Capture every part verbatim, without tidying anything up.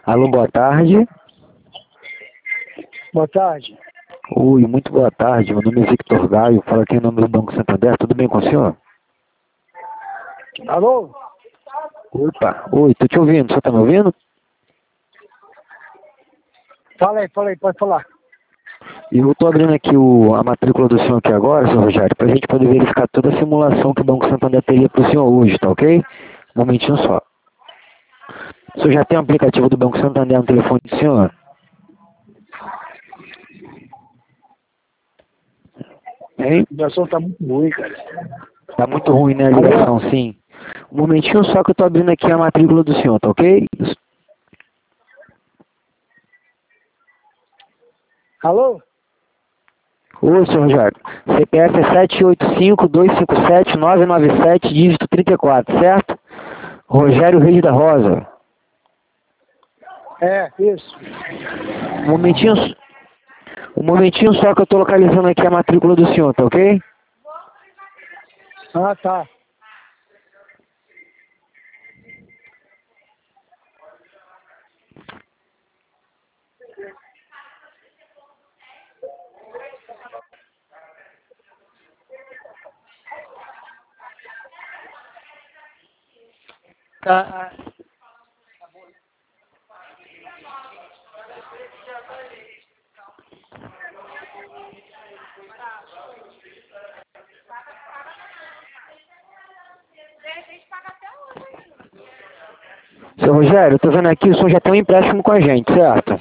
Alô, boa tarde. Boa tarde. Oi, muito boa tarde. Meu nome é Victor Gaio, falo aqui em nome do Banco Santander. Tudo bem com o senhor? Alô? Opa, oi, tô te ouvindo. O senhor tá me ouvindo? Fala aí, fala aí, pode falar. Eu tô abrindo aqui o, a matrícula do senhor aqui agora, senhor Rogério, pra gente poder verificar toda a simulação que o Banco Santander teria pro senhor hoje, tá ok? Um momentinho só. O senhor já tem o aplicativo do Banco Santander no telefone do senhor? Hein? A ligação tá muito ruim, cara. Tá muito ruim, né, a ligação, sim. Um momentinho só que eu tô abrindo aqui a matrícula do senhor, tá ok? Alô? Oi, senhor Rogério. C P F é sete oito cinco, dois cinco sete, nove nove sete, dígito trinta e quatro, certo? Rogério Reis da Rosa. É, isso. Um momentinho, um momentinho só que eu tô localizando aqui a matrícula do senhor, tá ok? Ah, tá. Tá. Seu Rogério, eu tô vendo aqui, o senhor já tem um empréstimo com a gente, certo?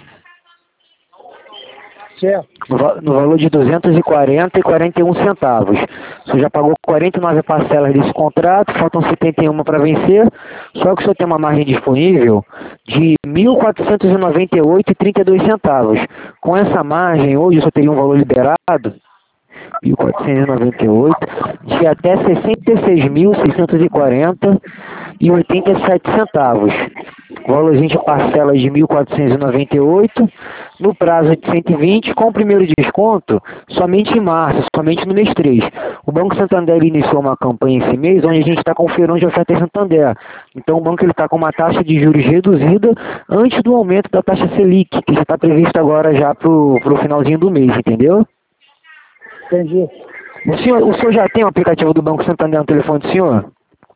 Certo. No, va- no valor de duzentos e quarenta reais e quarenta e um centavos. O senhor já pagou quarenta e nove parcelas desse contrato, faltam setenta e uma para vencer, só que o senhor tem uma margem disponível de mil quatrocentos e noventa e oito reais e trinta e dois centavos. Com essa margem, hoje o senhor teria um valor liberado mil quatrocentos e noventa e oito de até sessenta e seis mil seiscentos e quarenta reais e oitenta e sete centavos. Valorzinho de parcelas de mil quatrocentos e noventa e oito no prazo de cento e vinte, com o primeiro desconto somente em março, somente no mês três. O Banco Santander iniciou uma campanha esse mês onde a gente está conferindo de oferta em Santander. Então o banco está com uma taxa de juros reduzida antes do aumento da taxa Selic, que já está prevista agora já para o finalzinho do mês, entendeu? Entendi. O senhor, o senhor já tem o aplicativo do Banco Santander no telefone do senhor?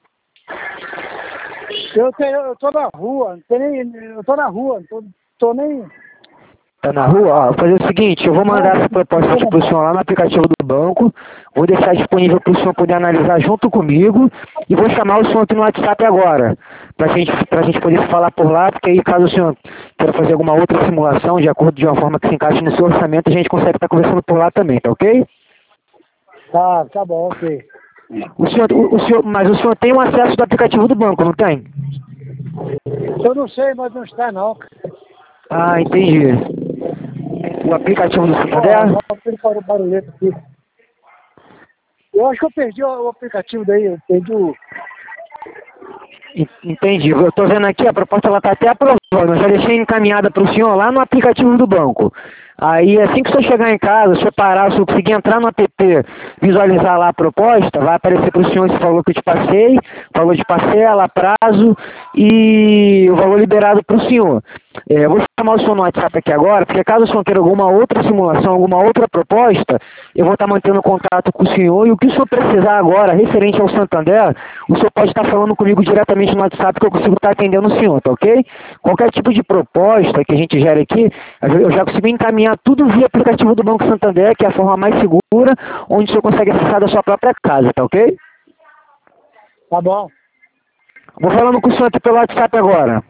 Eu, tenho, eu tô na rua, não tem nem, eu tô na rua, não tô, tô nem... Tá na rua? Ó, vou fazer o seguinte, eu vou mandar essa proposta aqui pro senhor lá no aplicativo do banco, vou deixar disponível para o senhor poder analisar junto comigo e vou chamar o senhor aqui no WhatsApp agora, pra gente, pra gente poder se falar por lá, porque aí caso o senhor queira fazer alguma outra simulação de acordo de uma forma que se encaixe no seu orçamento, a gente consegue estar conversando por lá também, tá ok? Tá, tá bom, ok. O senhor, o, o senhor, mas o senhor tem o acesso do aplicativo do banco, não tem? Eu não sei, mas não está não. Ah, entendi. O aplicativo do Ó, Santander? ele parou o barulhento aqui. Eu acho que eu perdi o, o aplicativo daí, eu perdi o... En- Entendi. Eu estou vendo aqui, a proposta ela está até aprovada. Eu já deixei encaminhada para o senhor lá no aplicativo do banco. Aí, assim que o senhor chegar em casa, o senhor parar, o senhor conseguir entrar no app, visualizar lá a proposta, vai aparecer para o senhor esse valor que eu te passei, valor de parcela, prazo e o valor liberado para o senhor. É, eu vou chamar o senhor no WhatsApp aqui agora, porque caso o senhor queira alguma outra simulação, alguma outra proposta, eu vou estar mantendo contato com o senhor e o que o senhor precisar agora, referente ao Santander, o senhor pode estar falando comigo diretamente no WhatsApp que eu consigo estar atendendo o senhor, tá ok? Qualquer tipo de proposta que a gente gere aqui, eu já consigo encaminhar tudo via aplicativo do Banco Santander, que é a forma mais segura, onde o senhor consegue acessar da sua própria casa, tá ok? Tá bom. Vou falando com o senhor aqui pelo WhatsApp agora.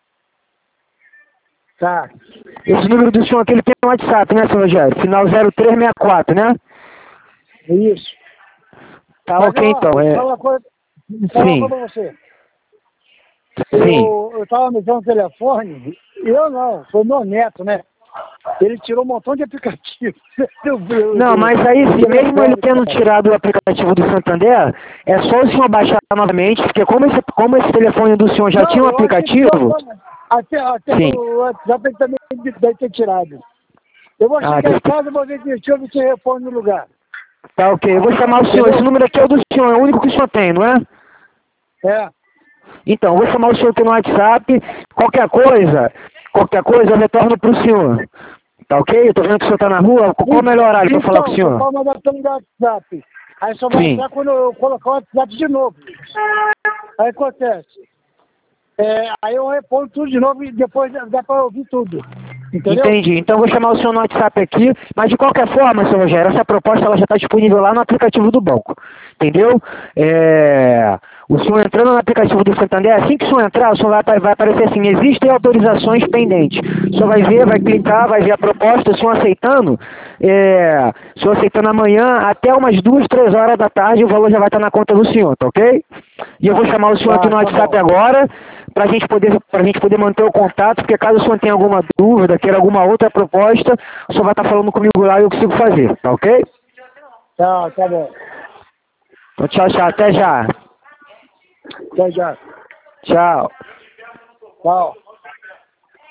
Tá. Esse número do senhor aqui, ele tem um WhatsApp, né, senhor Rogério? Final zero três seis quatro, né? Isso. Tá Mas, ok, ó, então. É... fala uma coisa, fala uma coisa Sim, pra você. sim. Eu, eu tava mexendo no telefone, eu não, foi meu neto, né? Ele tirou um montão de aplicativos. do, do, Não, do, mas aí, do se mesmo ele telefone, tendo cara. tirado o aplicativo do Santander, é só o senhor baixar novamente, porque como esse, como esse telefone do senhor já tinha um Não, eu acho que ele tirou aplicativo... agora. Até, até Sim. o WhatsApp ele também deve ter tirado. Eu vou Ah, chegar em deve ter- casa e vou ver se deixa eu ver se responde no lugar. tá ok. Eu vou chamar o senhor. Esse Entendeu? número aqui é o do senhor, é o único que o senhor tem, não é? É. Então, eu vou chamar o senhor aqui no WhatsApp. Qualquer coisa, Qualquer coisa eu retorno pro senhor. Tá ok? Eu tô vendo que o senhor tá na rua. Qual é o melhor horário pra falar com o senhor? Então, eu mandar pelo WhatsApp. Aí só vai Sim. entrar quando eu colocar o WhatsApp de novo. Aí acontece. É, aí eu respondo tudo de novo e depois dá pra ouvir tudo. Entendeu? Entendi. Então eu vou chamar o senhor no WhatsApp aqui, mas de qualquer forma, senhor Rogério, essa proposta ela já está disponível lá no aplicativo do banco. Entendeu? É... O senhor entrando no aplicativo do Santander, assim que o senhor entrar, o senhor vai, vai aparecer assim, existem autorizações pendentes. O senhor vai ver, vai clicar, vai ver a proposta, o senhor aceitando, é... o senhor aceitando amanhã, até umas duas, três horas da tarde, o valor já vai estar na conta do senhor, tá ok? E eu vou chamar o senhor Tá, aqui no tá WhatsApp bom. agora, pra gente poder, pra gente poder manter o contato, porque caso o senhor tenha alguma dúvida, queira alguma outra proposta, o senhor vai estar falando comigo lá e eu consigo fazer, tá ok? Tá, tá bom. Então tchau, tchau, até já. Até já. Tchau. Tchau.